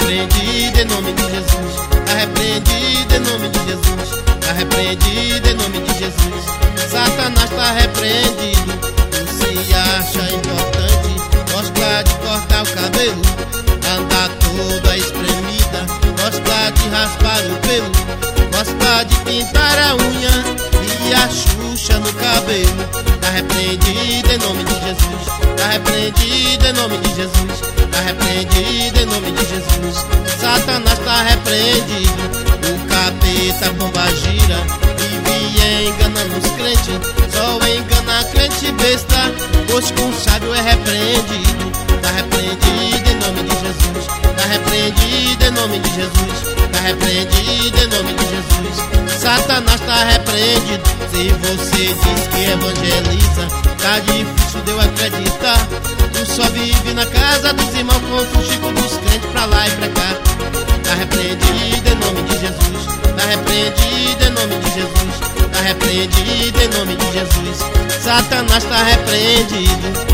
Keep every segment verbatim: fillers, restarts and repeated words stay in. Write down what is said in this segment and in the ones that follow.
repreendido em nome de Jesus. Tá repreendido em nome de Jesus. Tá repreendido em nome de Jesus. Satanás tá repreendido. Tu se acha importante, gosta de cortar o cabelo, anda toda espremida, gosta de raspar o pelo, gosta de pintar a unha e a Xuxa no cabelo. Tá repreendido em nome de Jesus. Tá repreendido em nome de Jesus. Tá repreendido em nome de Jesus. Satanás tá repreendido. O capeta bomba gira, vive enganando os crentes, só engana crente besta, pois com sábio é repreendido. Tá repreendido em nome de Jesus. Tá repreendido em nome de Jesus. Tá repreendido em nome de Jesus. Satanás tá repreendido. Se você diz que evangeliza, tá difícil de eu acreditar. Tu só vive na casa dos irmãos com o fuxico dos crentes pra lá e pra cá. Tá repreendido em nome de Jesus. Tá repreendido em nome de Jesus. Tá repreendido em nome de Jesus. Satanás tá repreendido.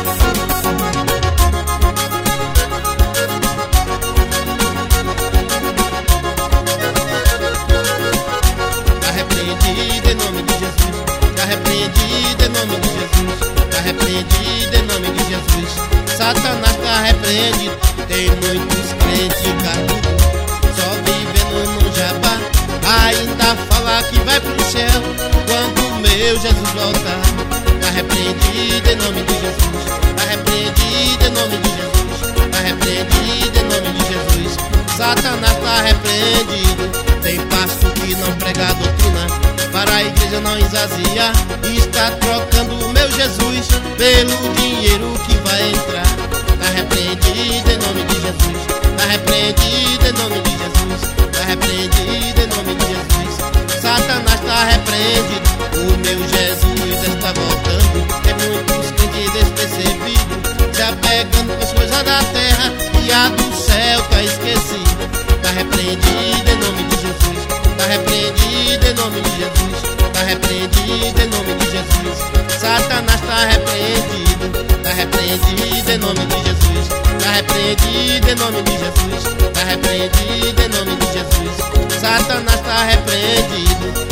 Repreendido em nome de Jesus. Tá repreendido em nome de Jesus. Tá repreendido em nome de Jesus. Satanás tá repreendido. Tem muitos crentes carudos, só vivendo no jabá, ainda fala que vai pro céu quando o meu Jesus voltar. Tá repreendido em nome de Jesus. Tá repreendido em nome de Jesus. Tá repreendido em nome de Jesus. Satanás tá repreendido. Tem pastor que não prega a doutrina, para a igreja não esvaziar, e está trocando o meu Jesus pelo dinheiro que vai entrar. Tá repreendido em nome de Jesus. Tá repreendido em nome de Jesus. Tá repreendido em nome de Jesus. Satanás tá repreendido. O meu Jesus está voltando. Tem muitos crentes despercebidos, se apegando com as coisas da terra, e a do céu tá esquecido. Tá repreendido em nome de Jesus. Tá repreendido em nome de Jesus. Tá repreendido em nome de Jesus. Satanás tá repreendido. Tá repreendido em nome de Jesus. Tá repreendido em nome de Jesus. Tá repreendido em nome de Jesus. Satanás tá repreendido.